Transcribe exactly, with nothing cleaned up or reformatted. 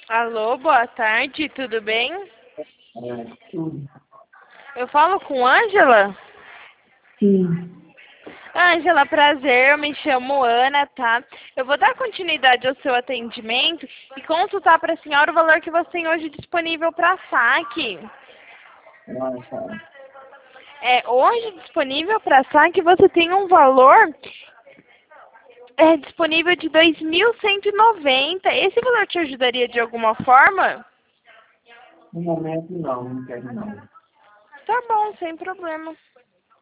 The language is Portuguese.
Alô, boa tarde, tudo bem? É, tudo. Eu falo com Ângela? Sim. Ângela, prazer, eu me chamo Ana, tá? Eu vou dar continuidade ao seu atendimento e consultar para a senhora o valor que você tem hoje disponível para saque. Nossa. É, hoje disponível para saque você tem um valor é, disponível de dois mil cento e noventa. Esse valor te ajudaria de alguma forma? No momento não, não quero não. Tá bom, sem problema.